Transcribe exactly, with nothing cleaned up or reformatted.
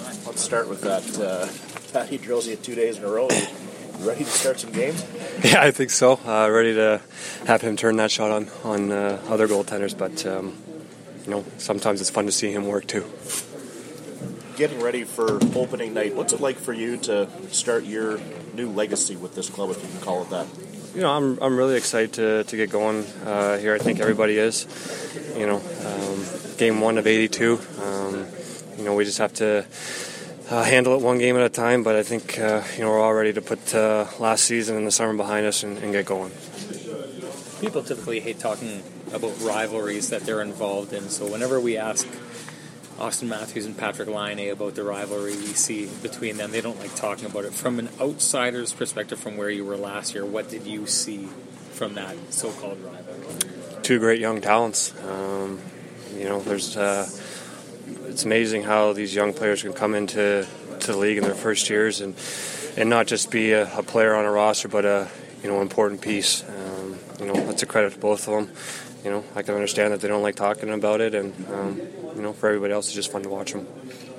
Let's start with that. Uh, Patty drills you two days in a row. You ready to start some games? Yeah, I think so. Uh, ready to have him turn that shot on on uh, other goaltenders, but um, you know, sometimes it's fun to see him work too. Getting ready for opening night, what's it like for you to start your new legacy with this club, if you can call it that? You know, I'm I'm really excited to, to get going uh, here. I think everybody is. You know, um, game one of eighty-two. Um, you know, we just have to uh, handle it one game at a time. But I think uh, you know we're all ready to put uh, last season and the summer behind us and, and get going. People typically hate talking about rivalries that they're involved in. So whenever we ask Austin Matthews and Patrick Laine about the rivalry we see between them, they don't like talking about it. From an outsider's perspective, from where you were last year, what did you see from that so-called rivalry? Two great young talents. Um, you know, there's uh, it's amazing how these young players can come into to the league in their first years and and not just be a, a player on a roster, but a you know important piece. Um, you know, that's a credit to both of them. You know, I can understand that they don't like talking about it, and um, you know, for everybody else, it's just fun to watch them.